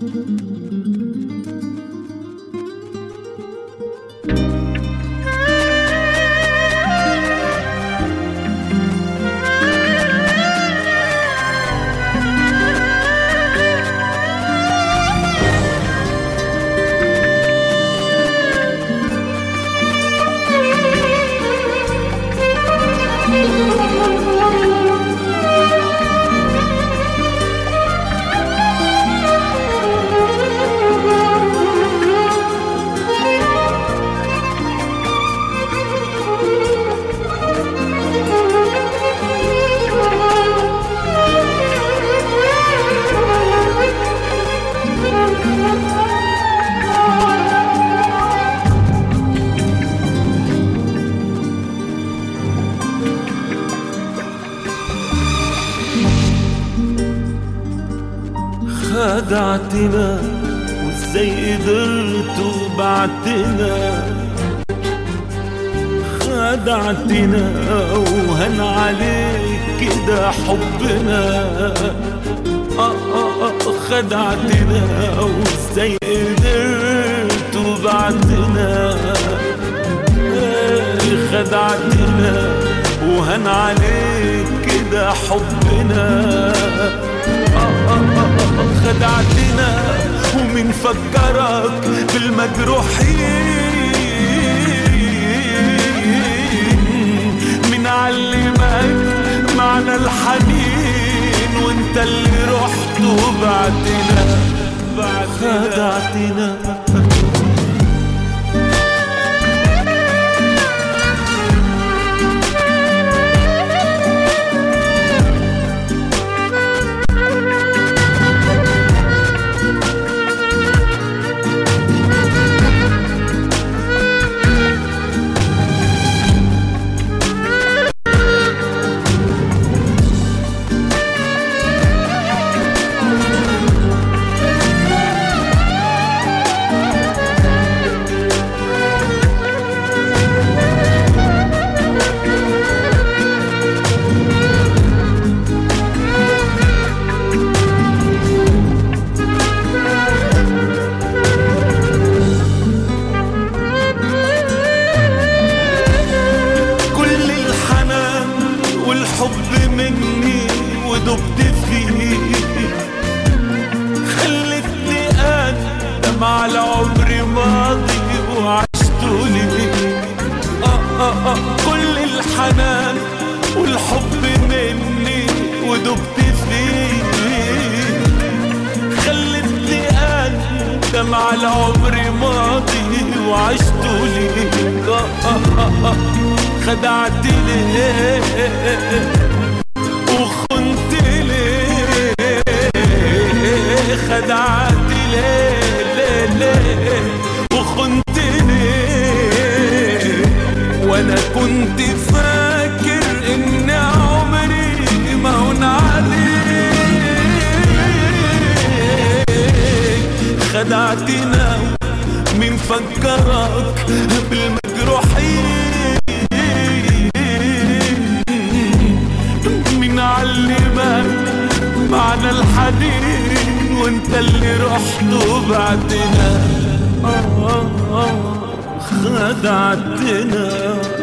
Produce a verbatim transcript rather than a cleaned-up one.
خدعتنا وازاي قدرت وبعتنا، خدعتنا وهن عليك كده حبنا. آه آه آه خدعتنا وازاي قدرت وبعتنا، خدعتنا وهن عليك كده حبنا. خدعتنا ومن فكرك بالمجروحين، من علمك معنى الحنين وانت اللي رحت وبعتنا. خدعتنا الحب مني ودبت فيه، خلتني أندم على عمري ماضي وعشته ليه. آه آه آه كل الحنان والحب مني ودبت فيه، خلتني أندم على عمري ماضي وعشته ليه. آه آه آه آه خدعتني وخنت ليه، خدعتني ليه ليه وخنت ليه، وانا كنت فاكر ان عمري ما هون عليك. خدعتنا من فكرك بالمجروحين، معنى الحنين وانت اللي رحت وبعتنا. آه آه آه خدعتنا.